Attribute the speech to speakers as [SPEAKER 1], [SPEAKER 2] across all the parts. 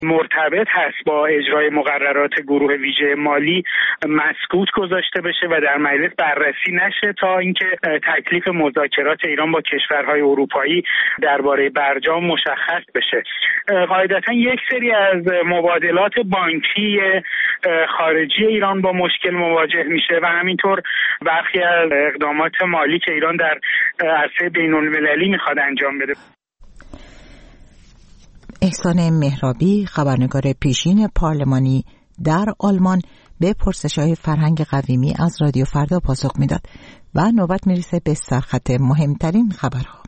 [SPEAKER 1] مرتبط هست با اجرای مقررات گروه ویژه مالی مسکوت گذاشته بشه و در مجلس بررسی نشه تا اینکه تکلیف مذاکرات ایران با کشورهای اروپایی درباره برجام مشخص بشه. قاعدتا یک سری از مبادلات بانکی خارجی ایران با مشکل مواجه میشه و همینطور برخی از اقدامات مالی که ایران در عرصه بین‌المللی میخواد انجام بده.
[SPEAKER 2] احسان مهرابی، خبرنگار پیشین پارلمانی در آلمان، به پرسش‌های فرهنگ قویمی از رادیو فردا پاسخ میداد و نوبت میرسه به سرخط مهمترین خبرها.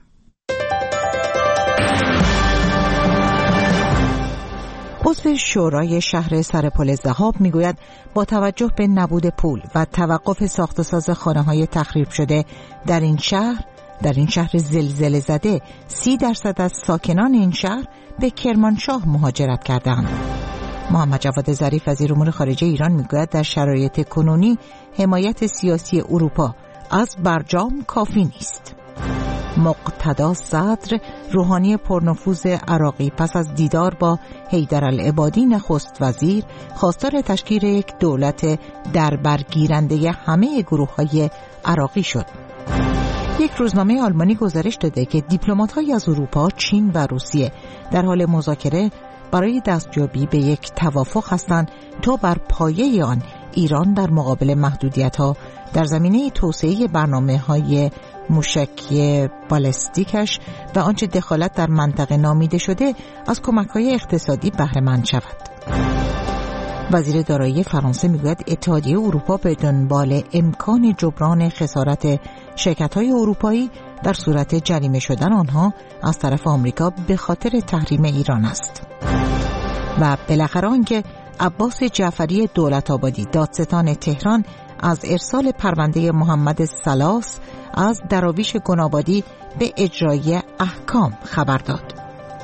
[SPEAKER 2] عضو شورای شهر سرپل ذهاب میگوید با توجه به نبود پول و توقف ساخت و ساز خانه‌های تخریب شده در این شهر زلزله زده 30% از ساکنان این شهر به کرمانشاه مهاجرت کردند. محمد جواد ظریف وزیر امور خارجه ایران میگوید در شرایط کنونی حمایت سیاسی اروپا از برجام کافی نیست. مقتدا صدر، روحانی پرنفوذ عراقی، پس از دیدار با حیدرالعبادی نخست وزیر خواستار تشکیل یک دولت دربرگیرنده همه گروه‌های عراقی شد. یک روزنامه آلمانی گزارش داده که دیپلمات‌های از اروپا، چین و روسیه در حال مذاکره برای دستیابی به یک توافق هستند تا بر پایه آن ایران در مقابل محدودیت‌ها در زمینه توسعه برنامه‌های موشکی بالستیکش و آنچه دخالت در منطقه نامیده شده از کمک‌های اقتصادی بهره مند شود. وزیر دارایی فرانسه میگوید اتحادیه اروپا به دنبال امکان جبران خسارت شرکت‌های اروپایی در صورت جریمه شدن آنها از طرف آمریکا به خاطر تحریم ایران است. و بالاخره آنکه عباس جعفری دولت‌آبادی، دادستان تهران، از ارسال پرونده محمد سلاس از دراویش گنابادی به اجرای احکام خبر داد.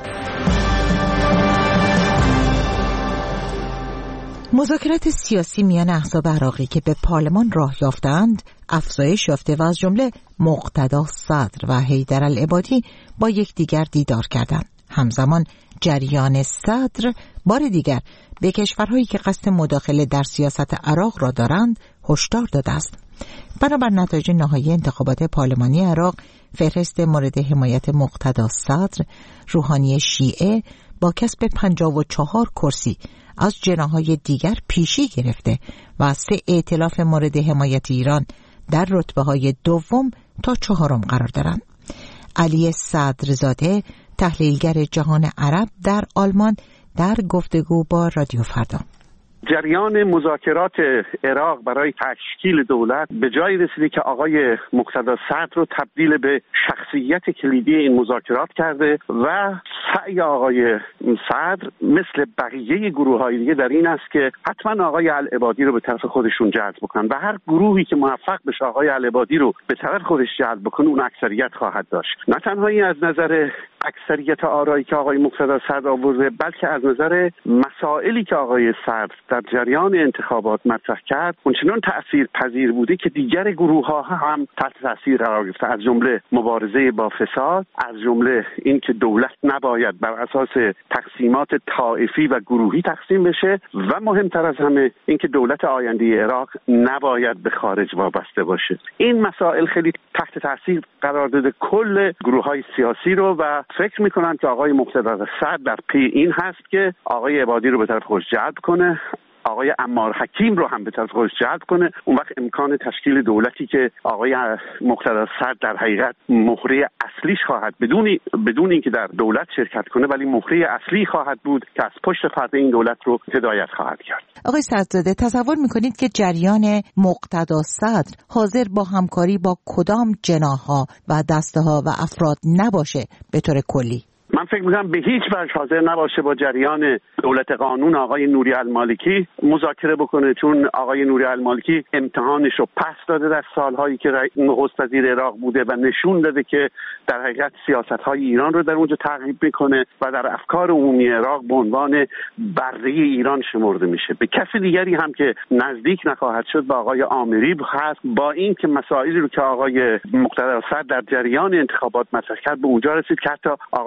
[SPEAKER 2] مذاکرات سیاسی میان احزاب عراقی که به پارلمان راه یافتند افزایش یافته و از جمله مقتدا صدر و حیدرالعبادی با یکدیگر دیدار کردند. همزمان جریان صدر بار دیگر به کشورهایی که قصد مداخله در سیاست عراق را دارند هشدار داده است. بنابر نتایج نهایی انتخابات پارلمانی عراق، فهرست مورد حمایت مقتدا صدر، روحانی شیعه با کسب 54 کرسی از جناح‌های دیگر پیشی گرفته و 3 ائتلاف مورد حمایت ایران در رتبه‌های دوم تا 4 قرار دارند. علی صدرزاده، تحلیلگر جهان عرب در آلمان، در گفتگو با رادیو فردا:
[SPEAKER 3] جریان مذاکرات عراق برای تشکیل دولت به جایی رسیده که آقای مقتدا صدر رو تبدیل به شخصیت کلیدی این مذاکرات کرده و سعی آقای صدر مثل بقیه گروه‌های دیگه در این است که حتما آقای العبادی رو به طرف خودشون جلب بکنن و هر گروهی که موفق بشه آقای العبادی رو به طرف خودش جلب بکنه اون اکثریت خواهد داشت. نه تنها این از نظر اکثریت آرایی که آقای مقتدا صدر آورده، بلکه از نظر مسائلی که آقای صدر در جریان انتخابات مطرح کرد اونچنان تأثیرپذیر بوده که دیگر گروه‌ها هم تحت تأثیر قرار گرفته، از جمله مبارزه با فساد، از جمله اینکه دولت نباید بر اساس تقسیمات طائفی و گروهی تقسیم بشه و مهمتر از همه اینکه دولت آینده عراق نباید به خارج وابسته باشه. این مسائل خیلی تحت تأثیر قرار داده کل گروه‌های سیاسی رو و فکر می‌کنم که آقای مقتدا صدر در پی این هست که آقای عبادی رو به طرف خودش جلب کنه، آقای عمار حکیم رو هم به طرف خودش جلب کنه. اون وقت امکان تشکیل دولتی که آقای مقتدا صدر در حقیقت مهره اصلیش خواهد بدون اینکه در دولت شرکت کنه، ولی مهره اصلی خواهد بود که از پشت پرده این دولت رو هدایت خواهد کرد.
[SPEAKER 2] آقای صدرزاده، تصور میکنید که جریان مقتدا صدر حاضر با همکاری با کدام جناح‌ها و دسته‌ها و افراد نباشه به طور کلی؟
[SPEAKER 3] من فکر می‌کنم به هیچ وجه حاضر نباشه با جریان دولت قانون آقای نوری المالکی مذاکره بکنه، چون آقای نوری المالکی امتحانش رو پس داده در سالهایی که نخست وزیر عراق بوده و نشون داده که در حقیقت سیاست‌های ایران رو در اونجا تعقیب میکنه و در افکار عمومی عراق به عنوان بره ایران شمرده میشه. به کسی دیگری هم که نزدیک نخواهد شد با آقای آمری هست، با این که مسائلی رو که آقای مقتدا صدر در جریان انتخابات مطرح کرد به اونجا رسید که حتی آقای هادی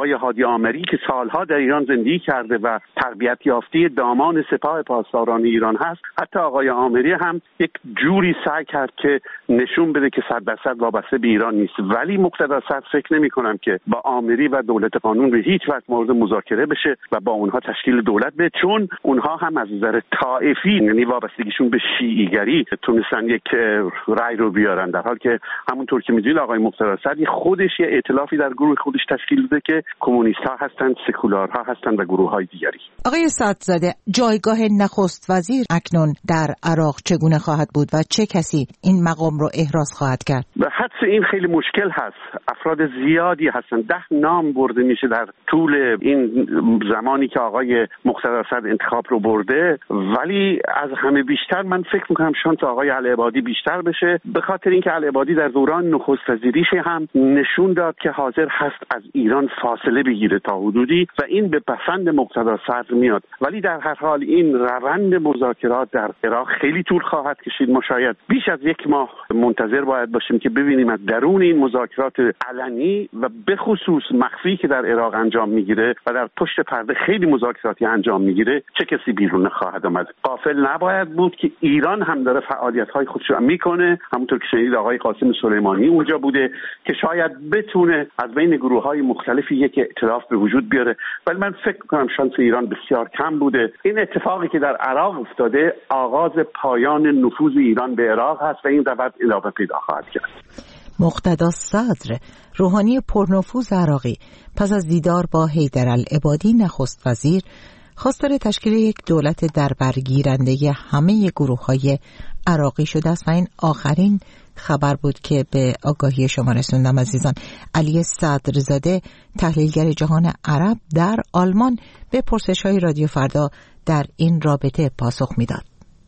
[SPEAKER 3] مهدی آمری که سالها در ایران زندگی کرده و تربیت یافته دامان سپاه پاسداران ایران هست، حتی آقای آمری هم یک جوری سعی کرد که نشون بده که 100% وابسته به ایران نیست. ولی مقتدا صدر فکر نمی‌کنم که با آمری و دولت قانون به هیچ وجه مورد مذاکره بشه و با اونها تشکیل دولت بده، چون اونها هم از نظر طائفی، یعنی وابستگیشون به شیعیگری، تونستن یک رأی رو بیارن، در حالی که همونطور که می‌دونید آقای مقتدا صدر خودش یه ائتلافی در گروه خودش تشکیل داده که کمونیست‌ها هستن، سکولارها هستن و گروه‌های دیگری.
[SPEAKER 2] آقای صدرزاده، جایگاه نخست وزیر اکنون در عراق چگونه خواهد بود و چه کسی این مقام رو احراز خواهد کرد؟
[SPEAKER 3] به حدس این خیلی مشکل هست. افراد زیادی هستن، 10 نام برده میشه در طول این زمانی که آقای مقتدا صدر انتخاب رو برده، ولی از همه بیشتر من فکر میکنم شانس آقای العبادی بیشتر بشه، به خاطر اینکه العبادی در دوران نخست وزیریش هم نشون داد که حاضر هست از ایران فاصله بگیره تا حدودی و این به پسند مقتدا صدر میاد. ولی در هر حال این روند مذاکرات در عراق خیلی طول خواهد کشید. ما شاید بیش از 1 ماه منتظر باید باشیم که ببینیم از درون این مذاکرات علنی و به خصوص مخفی که در عراق انجام میگیره و در پشت پرده خیلی مذاکراتی انجام میگیره چه کسی بیرون خواهد آمد. غافل نباید بود که ایران هم داره فعالیت‌های خودش رو میکنه. همونطور که شنید آقای قاسم سلیمانی اونجا بوده که شاید بتونه از بین گروه‌های مختلفی یک ائتلاف به وجود بیاره، ولی من فکر می‌کنم شانس ایران بسیار کم بوده. این اتفاقی که در عراق افتاده آغاز پایان نفوذ ایران به عراق هست و این روند ادامه پیدا خواهد کرد.
[SPEAKER 2] مقتدا صدر، روحانی پرنفوذ عراقی، پس از دیدار با حیدرالعبادی نخست وزیر خواستار تشکیل یک دولت دربرگیرنده همه گروه‌های عراقی شده است و این آخرین خبر بود که به آگاهی شما رسوندم عزیزان. علی صدرزاده، تحلیلگر جهان عرب در آلمان، به پرسش‌های رادیو فردا در این رابطه پاسخ میداد.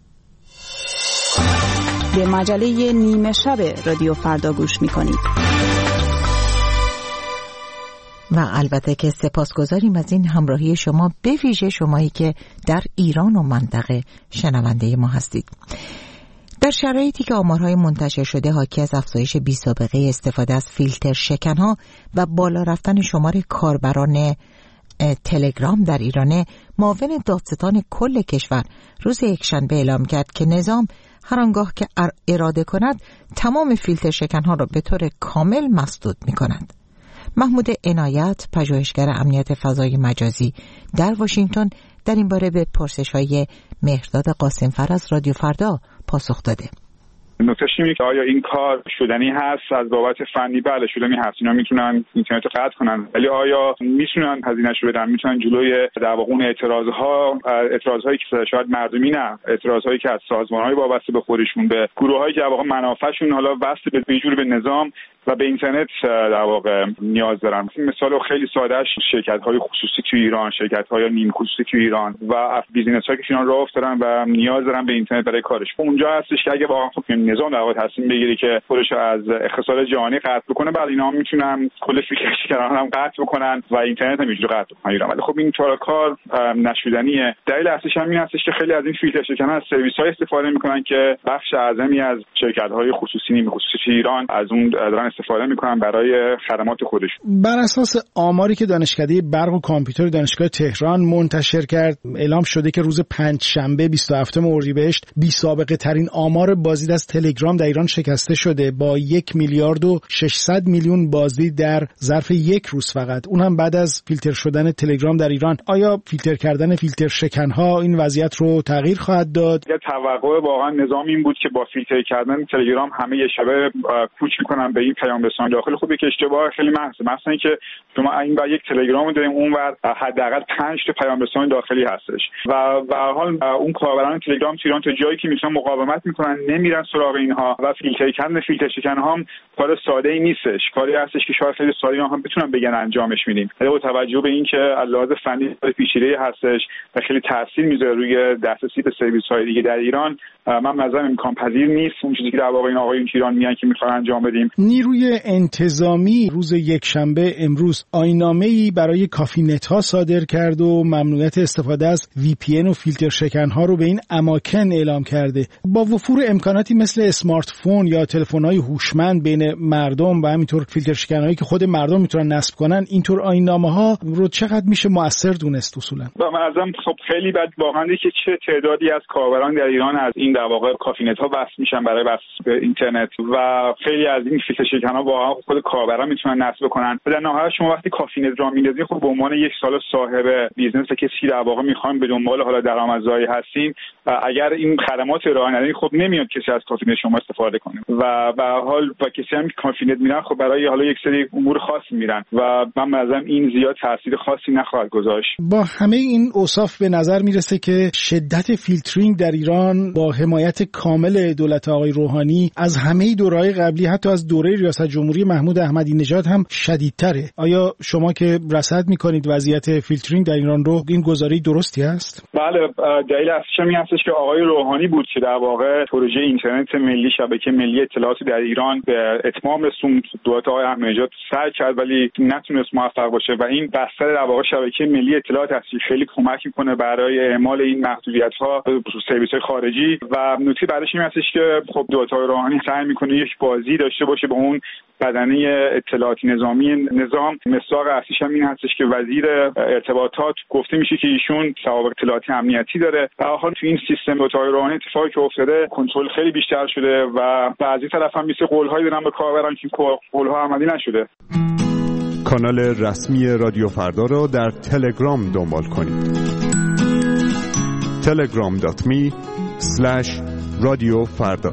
[SPEAKER 4] به مجله نیمه شب رادیو فردا گوش میکنید.
[SPEAKER 2] و البته که سپاسگزاریم از این همراهی شما، به ویژه شمایی که در ایران و منطقه شنونده ما هستید. در شرایطی که آمارهای منتشر شده حاکی از افزایش بی‌سابقه استفاده از فیلتر شکن‌ها و بالا رفتن شمار کاربران تلگرام در ایران، معاون دادستان کل کشور روز یکشنبه اعلام کرد که نظام هر آنگاه که اراده کند تمام فیلتر شکن‌ها را به طور کامل مسدود می‌کند. محمود عنایت، پژوهشگر امنیت فضای مجازی در واشنگتن، در این باره به پرسش‌های مهرداد قاسمفر از رادیو فردا پاسخ داده.
[SPEAKER 5] نکتهش اینه که آیا این کار شدنی هست از بابت فنی؟ بله شدنی هست، اینا میتونن اینترنت رو قطع کنن، ولی آیا میتونن هزینه‌اش رو بدن؟ میتونن جلوی در واقع اون اعتراضهایی که شاید مردمی، نه اعتراضهایی که از سازمان‌های وابسته به خودشون، به گروه‌هایی که در واقع منافعشون حالا وصل به جور به نظام و به اینترنت در واقع نیاز دارن. مثال خیلی سادهش شرکت‌های خصوصی تو ایران، شرکت‌های نیم خصوصی تو ایران و بیزینس‌هایی که ایران راه افتادن و نیاز دارن به اینترنت برای کارش. اونجا هستش که اگه واقعا نظام در واقع تصمیم بگیره که خودش از اقتصاد جهانی قطع بکنه، بعد اینا هم میتونن کل فیلتر شکن‌ها هم قطع بکنن و اینترنت هم اینجوری قطع بکنن. ولی خب این کار نشدنیه. دلیل اصلیش هم این هستش که خیلی از این فیلتر شکن‌ها از سرویس‌های استفاده می‌کنن که بخش اعظمی از شرکت‌های خصوصی نیم خصوصی ایران از اون دارن استفاده می‌کنن برای خدمات خودشون.
[SPEAKER 6] بر اساس آماری که دانشکده برق و کامپیوتر دانشگاه تهران منتشر کرد، اعلام شده که روز پنجشنبه 27 اردیبهشت بی‌سابقه ترین آمار بازدید از تلگرام در ایران شکسته شده با 1 میلیارد و 600 میلیون بازدید در ظرف یک روز فقط، اون هم بعد از فیلتر شدن تلگرام در ایران. آیا فیلتر کردن فیلتر شکن‌ها این وضعیت رو تغییر خواهد داد؟
[SPEAKER 5] توقع واقعا نظام این بود که با فیلتر کردن تلگرام همه یه شبه کوچ می‌کنن به این پیام رسان داخل. خب یک اشتباه خیلی محض، مثلا اینکه شما این بر یک تلگرام داریم، اونور حداقل 5 تا پیام رسان داخلی هستش و به هر حال اون کاربران تلگرام ایران تا جایی که میتونن مقاومت میکنن، نمیرن سراغ اینها و فیلتر کردن فیلتر شکن هم کار ساده ای نیستش، کاری هستش که شاید خیلی ساده هم بتونن بگن انجامش میدیم، ولی با توجه به اینکه علاوه فنی پیچیده هستش و خیلی تاثیر میذاره روی دسترسی به سرویس های دیگه در ایران، من نظرم امکان پذیر نیست اون چیزی که در واقع این آقایون ایران میگن که میخوان انجام بدیم.
[SPEAKER 6] نیروی انتظامی روز یکشنبه امروز آیین‌نامه‌ای برای کافی نت ها صادر کرد و ممنوعیت استفاده از VPN و فیلتر شکن ها رو به این اماکن اعلام کرده. با وفور امکاناتی مثل مثل اسمارت فون یا تلفن‌های هوشمند بین مردم و همینطور فیلتر شکنایی که خود مردم میتونن نصب کنن، اینطور آیین‌نامه‌ها رو چقدر میشه مؤثر دونست اصولا؟
[SPEAKER 5] و منظورم خب خیلی بد واقعا که چه تعدادی از کاربران در ایران از این در واقع کافینت‌ها وصل میشن برای وصل به اینترنت و خیلی از این فیلتر شکن‌ها واقعا خود کاربران میتونن نصب کنن. در نهایت شما وقتی کافینت را میندازید، خب به عنوان یک سال صاحب بیزنس که کسی در واقع میخوان به دنبال حالا درآمدزایی هستین، اگر این خدمات ارائه ندید خب نمیاد کسی از کافینت شما استفاده کنه و به هر حال با کسی هم که کافینت میرن خب برای حالا یک سری امور خاصی میرن و من مثلا این زیاد تاثیر خاصی نخواهد گذاشت.
[SPEAKER 6] با همه این اوصاف به نظر میرسه که شدت فیلترینگ در ایران با حمایت کامل دولت آقای روحانی از همه دوره‌های قبلی، حتی از دوره ریاست جمهوری محمود احمدی نژاد هم شدیدتره. آیا شما که رصد میکنید وضعیت فیلترینگ در ایران رو، این گزاره‌ای درستی است؟
[SPEAKER 5] بله، دلیل اصلیش این هستش که آقای روحانی بود که در واقع پروژه اینترنت ملی، شبکه ملی اطلاعات در ایران به اتمام رسوند. دولت آقای احمدی نژاد سعی کرد ولی نتونست موفق باشه و این بستر در واقع شبکه ملی اطلاعات هستی خیلی کمک میکنه برای اعمال این محدودیت‌ها به سرویس‌های خارجی و نکته بعدش این هستش که خب دولت آقای روحانی سعی میکنه یک بازی داشته باشه به اون بدنه اطلاعاتی نظامی نظام. مصداق اصلیش هم این هستش که وزیر ارتباطات گفته میشه که ایشون سوابق اطلاعاتی امنیتی داره. در حال تو این سیستم دولت آقای روحانی اتفاقی که افتاده کنترل خیلی بیشتر شده و بعضی طرف هم مثل قول‌هایی دارن به کاربران که قول‌ها عملی نشده.
[SPEAKER 7] کانال رسمی رادیو فردا رو در تلگرام دنبال کنید. telegram.me/radiofarda.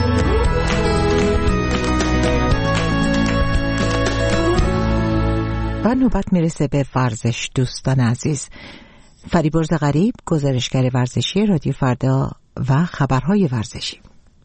[SPEAKER 2] و نوبت میرسه به ورزش. دوستان عزیز، فریبرز غریب، گزارشگر ورزشی رادیو فردا و خبرهای ورزشی.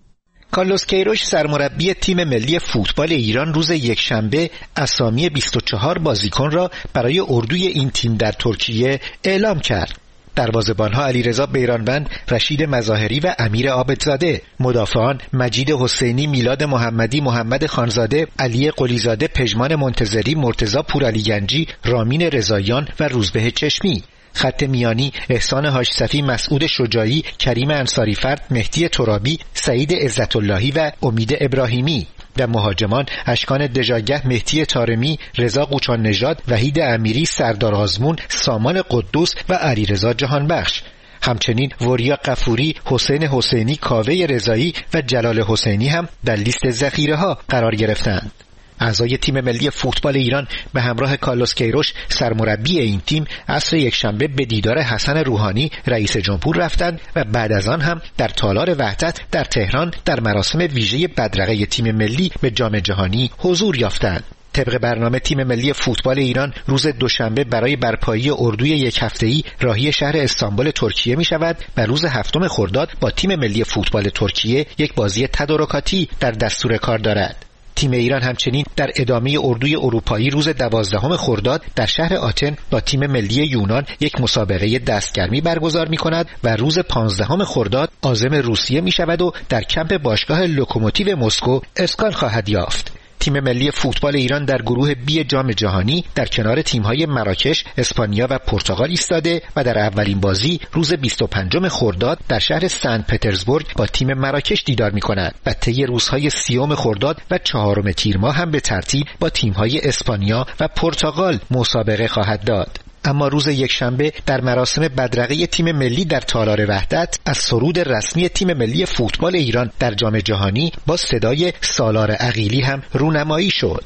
[SPEAKER 8] کارلوس کیروش سرمربی تیم ملی فوتبال ایران روز یکشنبه اسامی 24 بازیکن را برای اردوی این تیم در ترکیه اعلام کرد. دروازه‌بان‌ها علیرضا بیرانوند، رشید مظاهری و امیر عابدزاده، مدافعان مجید حسینی، میلاد محمدی، محمد خانزاده، علی قلیزاده، پژمان منتظری، مرتضی پورعلیگنجی، رامین رضاییان و روزبه چشمی. خط میانی احسان حاجصفی، مسعود شجاعی، کریم انصاری‌فرد، مهدی ترابی، سعید عزت‌اللهی و امید ابراهیمی. و مهاجمان اشکان دژاگه، مهدی طارمی، رضا قوچان نژاد، وحید امیری، سردار آزمون، سامان قدوس و علیرضا جهانبخش. همچنین وریا غفوری، حسین حسینی، کاوه رضایی و جلال حسینی هم در لیست ذخیره‌ها قرار گرفتند. اعضای تیم ملی فوتبال ایران به همراه کارلوس کیروش سرمربی این تیم عصر یکشنبه به دیدار حسن روحانی رئیس جمهور رفتند و بعد از آن هم در تالار وحدت در تهران در مراسم ویژه بدرقه تیم ملی به جام جهانی حضور یافتند. طبق برنامه تیم ملی فوتبال ایران روز دوشنبه برای برپایی اردوی یک هفته‌ای راهی شهر استانبول ترکیه می شود و روز 7 خرداد با تیم ملی فوتبال ترکیه یک بازی تدارکاتی در دستور کار دارد. تیم ایران همچنین در ادامه اردوی اروپایی روز 12 خرداد در شهر آتن با تیم ملی یونان یک مسابقه دستگرمی برگزار می کند و روز 15 خرداد عازم روسیه می شود و در کمپ باشگاه لوکوموتیو مسکو اسکان خواهد یافت. تیم ملی فوتبال ایران در گروه بی جام جهانی در کنار تیم‌های مراکش، اسپانیا و پرتغال ایستاده و در اولین بازی روز 25 خرداد در شهر سن پترزبورگ با تیم مراکش دیدار می‌کند و طی روزهای 30 خرداد و 4 تیر ماه هم به ترتیب با تیم‌های اسپانیا و پرتغال مسابقه خواهد داد. اما روز یکشنبه در مراسم بدرقه تیم ملی در تالار وحدت از سرود رسمی تیم ملی فوتبال ایران در جام جهانی با صدای سالار عقیلی هم رونمایی شد.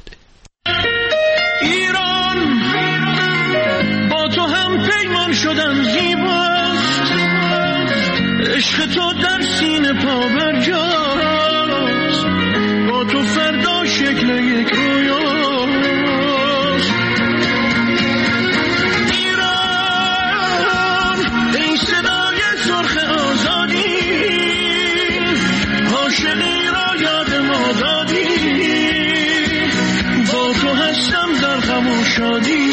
[SPEAKER 9] ایران با تو هم پیمان شدم زیباست، عشق تو در سینه پا برجاست، با تو فردا شکل یک رویاست. عاشقی را یاد ما دادی، با تو هستم در غم و شادی.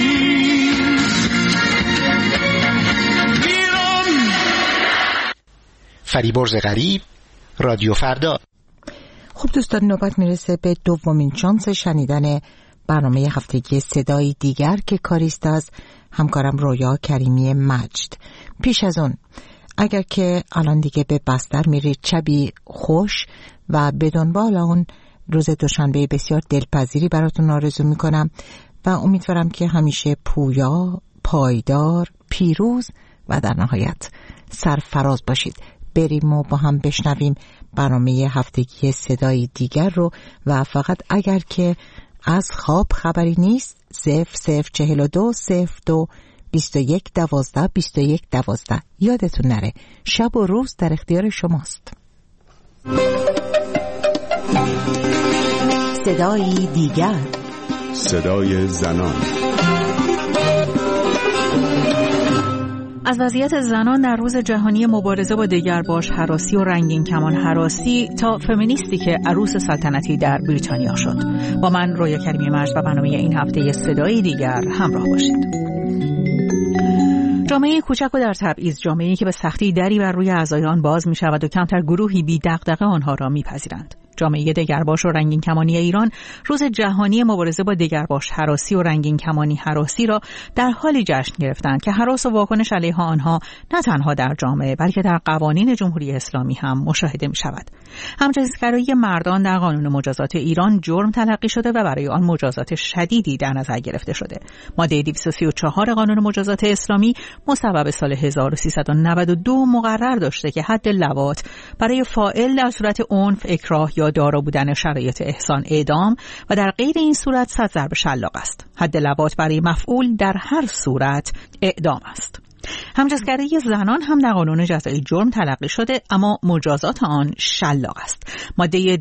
[SPEAKER 8] فریبرز غریب، رادیو فردا.
[SPEAKER 2] خب دوستان، نوبت میرسه به دومین شانس شنیدن برنامه هفتگی صدای دیگر که کاریست از همکارم رویا کریمی مجد. پیش از اون اگر که الان دیگه به بستر میرید شبی خوش و به دنبال اون روز دوشنبه بسیار دلپذیری براتون آرزو میکنم و امیدوارم که همیشه پویا، پایدار، پیروز و در نهایت سرفراز باشید. بریم و با هم بشنویم برنامه هفتگی صدای دیگر رو و فقط اگر که از خواب خبری نیست 0042 02 21 12 21 12 یادتون نره شب و روز در اختیار شماست. صدای دیگر،
[SPEAKER 7] صدای زنان.
[SPEAKER 10] از وضعیت زنان در روز جهانی مبارزه با دگرباش هراسی و رنگین کمان هراسی تا فمینیستی که عروس سلطنتی در بریتانیا شد. با من رویا کریمی مرز و برنامه این هفته صدای دیگر همراه باشید. جامعه کوچک و در تبعیض، جامعه‌ای که به سختی دری بر روی اعضای آن باز می‌شود و کمتر گروهی بی دغدغه آنها را می‌پذیرند. جامعه دگرباش و رنگین کمانی ایران روز جهانی مبارزه با دگرباش هراسی و رنگین کمانی هراسی را در حالی جشن گرفتند که هراس و واکنش علیه آنها نه تنها در جامعه بلکه در قوانین جمهوری اسلامی هم مشاهده می شود. همجنسگرایی مردان در قانون مجازات ایران جرم تلقی شده و برای آن مجازات شدیدی در نظر گرفته شده. ماده 234 قانون مجازات اسلامی مصوب سال 1392 مقرر داشته که حد لواط برای فاعل در صورت عنف، اکراه یا دارا بودن شرایط احسان اعدام و در غیر این صورت 100 ضرب شلاق است. حد لواط برای مفعول در هر صورت اعدام است. همجنسگرایی زنان هم در قانون جزایی جرم تلقی شده اما مجازات آن شلاق است. ماده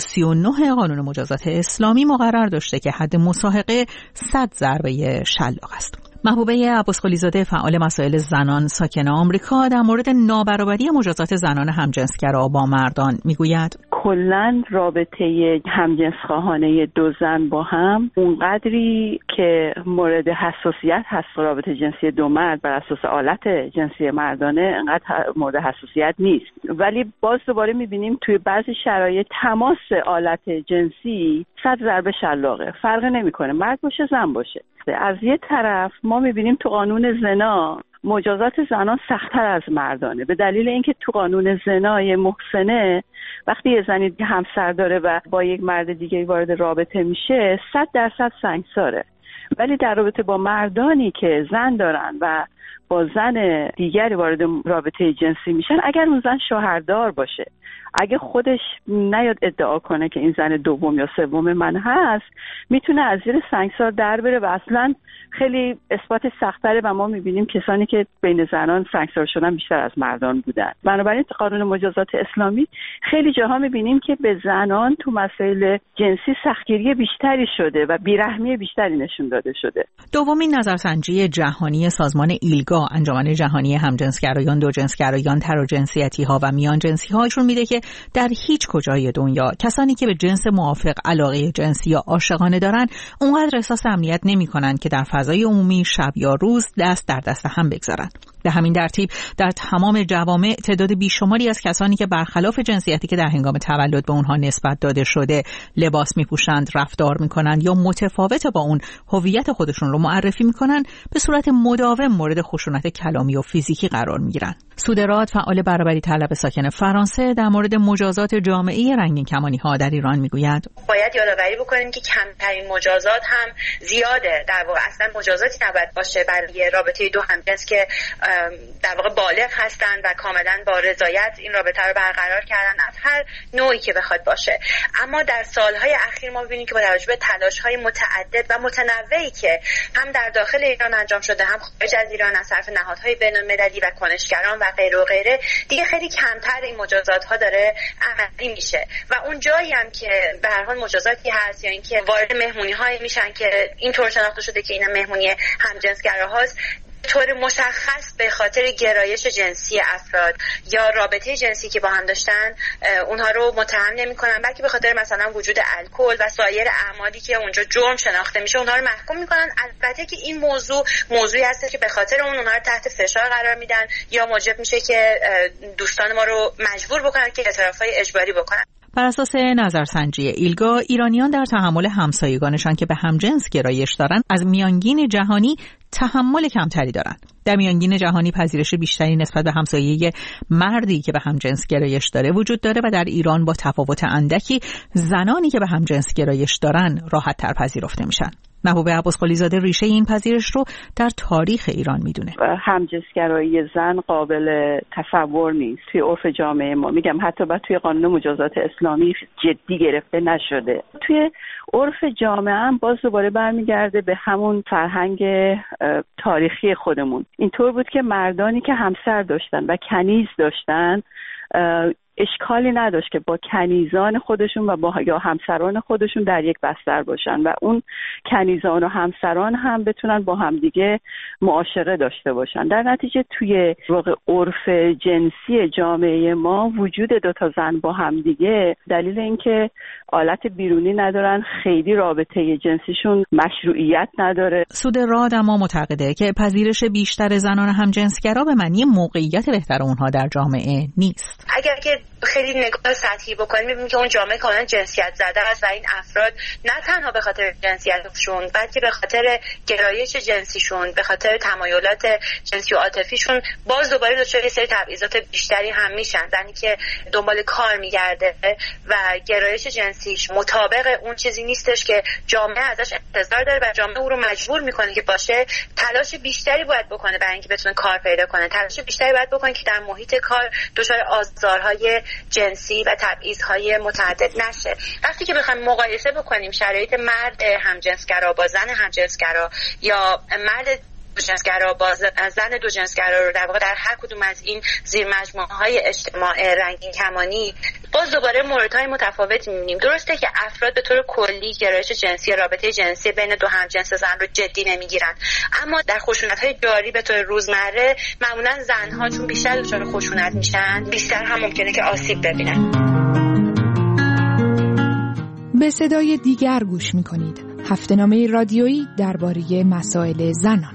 [SPEAKER 10] 239 قانون مجازات اسلامی مقرر داشته که حد مصاحقه 100 ضربه شلاق است. محبوبه عباسقلی زاده فعال مسائل زنان ساکن آمریکا در مورد نابرابری مجازات زنان همجنسگرا با مردان میگوید
[SPEAKER 11] کلاً رابطه همجنسخواهانه دو زن با هم اونقدری که مورد حساسیت هست رابطه جنسی دو مرد بر اساس آلت جنسی مردانه انقدر مورد حساسیت نیست، ولی باز دوباره میبینیم توی بعضی شرایط تماس آلت جنسی 100 ضربه شلاقه، فرق نمیکنه مرد باشه زن باشه. از یه طرف ما میبینیم تو قانون زنا مجازات زنان سخت‌تر از مردانه به دلیل اینکه تو قانون زنا یه محسنه وقتی یه زنی همسر داره و با یک مرد دیگه وارد رابطه میشه 100% سنگساره، ولی در رابطه با مردانی که زن دارن و با زن دیگری وارد رابطه جنسی میشن، اگر اون زن شوهردار باشه، اگه خودش نیاد ادعا کنه که این زن دوم یا سوم من هست، میتونه از زیر سنگسار در بره و اصلا خیلی اثبات سخت‌تره و ما میبینیم کسانی که بین زنان سنگسار شدن بیشتر از مردان بودن. بنابراین قانون مجازات اسلامی خیلی جاها میبینیم که به زنان تو مسائل جنسی سختگیری بیشتری شده و بیرحمی بیشتری نشون داده شده.
[SPEAKER 10] دومین نظرسنجی جهانی سازمان ایلگا، انجمن جهانی همجنسگرایان، دوجنسگرایان، تراجنسیتی‌ها و میانجنسی‌ها نشون میده که در هیچ کجای دنیا کسانی که به جنس موافق علاقه جنسی یا عاشقانه دارن اونقدر احساس امنیت نمی‌کنن که در فضای عمومی شب یا روز دست در دست هم بگذارن. به همین ترتیب در تمام جوامع تعداد بیشماری از کسانی که برخلاف جنسیتی که در هنگام تولد به اونها نسبت داده شده لباس میپوشند، رفتار میکنند یا متفاوت با اون هویت خودشون رو معرفی میکنن، به صورت مداوم مورد خشونت کلامی و فیزیکی قرار میگیرن. سودراد فعال برابری طلب ساکن فرانسه در مورد مجازات جامعه رنگین کمانی ها در ایران میگوید
[SPEAKER 12] باید یادآوری بکنیم که کمترین مجازات هم زیاده. در واقع اصلا مجازاتی نباید باشه برای رابطه دو همجنس که در واقع بالغ هستند و کاملا با رضایت این رابطه رو برقرار کردن از هر نوعی که بخواد باشه. اما در سالهای اخیر ما می‌بینیم که با توجه به تلاش‌های متعدد و متنوعی که هم در داخل ایران انجام شده هم خارج از ایران از طرف نهادهای بین‌المللی و کنشگران و غیره و غیره، دیگه خیلی کمتر این مجازات‌ها داره عملی میشه و اون جایی هم که به هر حال مجازاتی هست یا اینکه وارد مهمونی‌هایی میشن که اینطور شناخته شده که اینا مهمونی همجنسگراهاست، طور مشخص به خاطر گرایش جنسی افراد یا رابطه جنسی که با هم داشتن اونها رو متهم نمی‌کنن، بلکه به خاطر مثلا وجود الکل و سایر اعمالی که اونجا جرم شناخته میشه اونها رو محکوم می‌کنن. البته که این موضوعی هست که به خاطر اونها رو تحت فشار قرار میدن یا موجب میشه که دوستان ما رو مجبور بکنن که اعتراف‌های اجباری بکنن.
[SPEAKER 10] بر اساس نظرسنجی ایلگا، ایرانیان در تحمل همسایگانشان که به همجنس گرایش دارند از میانگین جهانی تحمل کمتری دارند. در میانگین جهانی پذیرش بیشتری نسبت به همسایه مردی که به همجنس گرایش داره وجود داره و در ایران با تفاوت اندکی زنانی که به همجنس گرایش دارن راحت تر پذیرفته میشن. محبوب عباسقلی زاده ریشه این پذیرش رو در تاریخ ایران میدونه.
[SPEAKER 11] همجنسگرایی زن قابل تصور نیست توی عرف جامعه ما. میگم حتی توی قانون مجازات اسلامی جدی گرفته نشده. توی عرف جامعه هم باز دوباره برمیگرده به همون فرهنگ تاریخی خودمون. اینطور بود که مردانی که همسر داشتن و کنیز داشتن اشکالی نداشت که با کنیزان خودشون و با یا همسران خودشون در یک بستر باشن و اون کنیزان و همسران هم بتونن با همدیگه معاشقه داشته باشن. در نتیجه توی واقع عرف جنسی جامعه ما وجود دوتا زن با همدیگه دلیل اینکه آلت بیرونی ندارن، خیلی رابطه جنسیشون مشروعیت نداره.
[SPEAKER 10] سود راد اما معتقده که پذیرش بیشتر زنان همجنسگرا به معنی موقعیت بهتر اونها در جامعه نیست.
[SPEAKER 12] اگر که خیلی نگاه سطحی بکنیم می‌بینیم که اون جامعه کاملا جنسیت زده است و این افراد نه تنها به خاطر جنسیتشون بلکه به خاطر گرایش جنسیشون، به خاطر تمایلات جنسی و عاطفیشون باز دوباره دچار یه سری تبعیضات بیشتری هم میشن. زنی که دنبال کار میگرده و گرایش جنسیش مطابق اون چیزی نیستش که جامعه ازش انتظار داره و جامعه او رو مجبور میکنه که باشه تلاش بیشتری باید بکنه برای اینکه بتونه کار پیدا کنه، تلاش بیشتری باید بکنه که در محیط کار دچار آزارهای جنسی و تبعیض‌های متعدد نشه. وقتی که بخوایم مقایسه بکنیم شرایط مرد همجنسگرا با زن همجنسگرا یا مرد دوجنسگرا با زن دوجنسگرا رو در واقع در هر کدوم از این زیر مجموعه‌های اجتماع رنگین کمانی باز دوباره موردهای متفاوتی می‌بینیم. درسته که افراد به طور کلی گرایش جنسی یا رابطه جنسی بین دو همجنس زن رو جدی نمی‌گیرن، اما در خشونت‌های جاری به طور روزمره معمولاً زن‌ها چون بیشتر دچار خشونت میشن بیشتر هم ممکنه که آسیب ببینن.
[SPEAKER 13] به صدای دیگر گوش می‌کنید. هفته‌نامه رادیویی درباره مسائل زنان.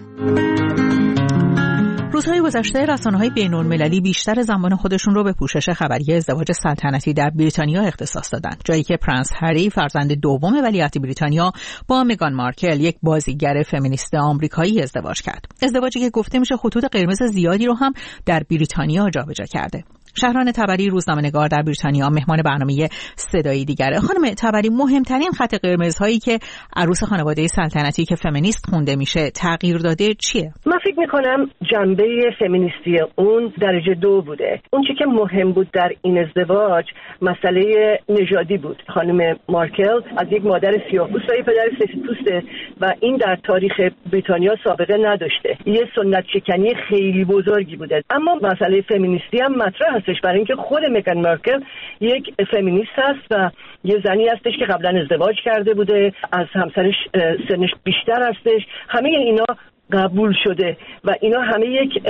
[SPEAKER 10] روزهای گذشته رسانه‌های بین‌المللی بیشتر زمان خودشون رو به پوشش خبری ازدواج سلطنتی در بریتانیا اختصاص دادن، جایی که پرنس هری فرزند دوم ولیعهد بریتانیا با مگان مارکل، یک بازیگر فمینیست آمریکایی، ازدواج کرد. ازدواجی که گفته میشه خطوط قرمز زیادی رو هم در بریتانیا جابجا کرده. شهران تبری روزنامه‌نگار در بریتانیا مهمان برنامه صدایی دیگره. خانم تبری، مهمترین خط قرمزهایی که عروس خانواده سلطنتی که فمینیست خونده میشه تغییر داده چیه؟
[SPEAKER 14] من فکر میکنم جنبه فمینیستی اون درجه 2 بوده. اون چیزی که مهم بود در این ازدواج مسئله نژادی بود. خانم مارکل از یک مادر سیاه‌پوست و پدر سفیدپوسته و این در تاریخ بریتانیا سابقه نداشته. یه سنت شکنی خیلی بزرگی بوده. اما مسئله فمینیستی هم مطرح هستش برای اینکه خود مگان مارکل یک فمینیست هست و یه زنی هستش که قبلا ازدواج کرده بوده، از همسرش سنش بیشتر هستش. همه اینا قبول شده و اینا همه یک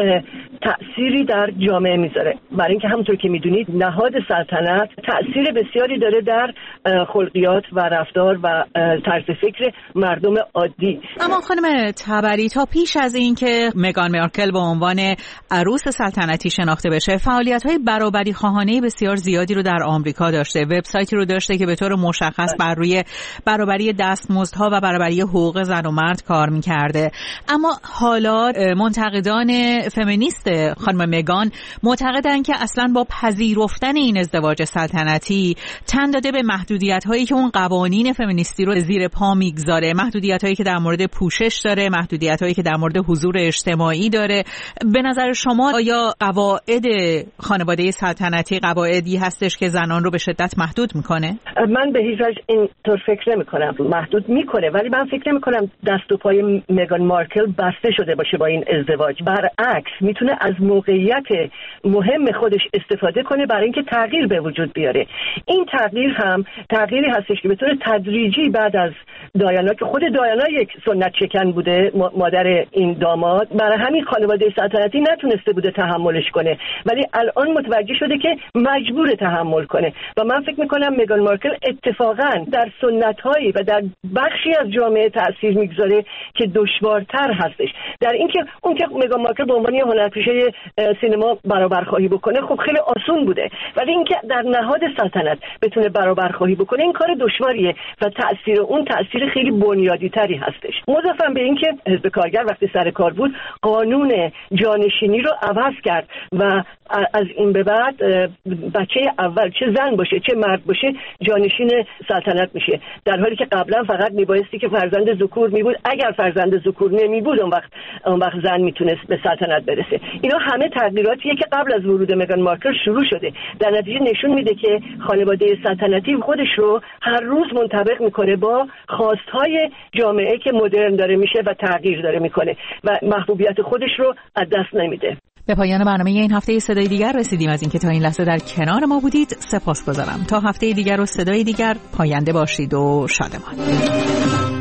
[SPEAKER 14] تأثیری در جامعه میذاره، برای اینکه همونطور که میدونید نهاد سلطنت تأثیر بسیاری داره در خلقیات و رفتار و طرز فکر مردم عادی.
[SPEAKER 10] اما خانم تبری، تا پیش از این که مگان مارکل به عنوان عروس سلطنتی شناخته بشه فعالیت‌های برابری خواهانه بسیار زیادی رو در آمریکا داشته، وبسایتی رو داشته که به طور مشخص بر روی برابری دستمزدها و برابری حقوق زن و مرد کار می‌کرده. اما حالا منتقدان فمینیست خانم مگان معتقدن که اصلا با پذیرفتن این ازدواج سلطنتی تن داده به محدودیت‌هایی که اون قوانین فمینیستی رو زیر پا میگذاره، محدودیت‌هایی که در مورد پوشش داره، محدودیت‌هایی که در مورد حضور اجتماعی داره. به نظر شما آیا قواعد خانواده سلطنتی قواعدی هستش که زنان رو به شدت محدود میکنه؟
[SPEAKER 14] من به هیچ وجه اینطور فکر نمی‌کنم. محدود میکنه، ولی من فکر نمی‌کنم دست و پای مگان مارکل بسته شده باشه با این ازدواج. برعکس میتونه از موقعیت مهم خودش استفاده کنه برای اینکه تغییر به وجود بیاره. این تغییر هم تغییری هستش که به طور تدریجی بعد از دایانا، که خود دایانا یک سنت شکن بوده، مادر این داماد، برای همین خانواده سلطنتی نتونسته بوده تحملش کنه، ولی الان متوجه شده که مجبور تحمل کنه و من فکر میکنم مگان مارکل اتفاقا در سنت‌هایی و در بخشی از جامعه تأثیر میگذاره که دشوارتر هست هستش در اینکه اون که مگان مارکل به عنوان هنرپیشه سینما برابرخواهی بکنه خب خیلی آسون بوده، ولی اینکه در نهاد سلطنت بتونه برابرخواهی بکنه این کار دشواریه و تأثیر اون تأثیر خیلی بنیادی تری هستش. مضافاً به اینکه حزب کارگر وقتی سر کار بود قانون جانشینی رو عوض کرد و از این به بعد بچه اول چه زن باشه چه مرد باشه جانشین سلطنت میشه، در حالی که قبلا فقط میبایستی که فرزند ذکور میبود، اگر فرزند ذکور نمیبود اون وقت زن میتونست به سلطنت برسه. اینا همه تغییراتیه که قبل از ورود مگان مارکل شروع شده، در نتیجه نشون میده که خانواده سلطنتی خودش رو هر روز منطبق میکنه با خواستهای جامعه که مدرن داره میشه و تغییر داره میکنه و محبوبیت خودش رو از دست نمیده.
[SPEAKER 10] به پایان برنامه این هفته صدای دیگر رسیدیم. از اینکه تا این لحظه در کنار ما بودید سپاسگزارم. تا هفته دیگر و صدای دیگر پاینده باشید و شادمان.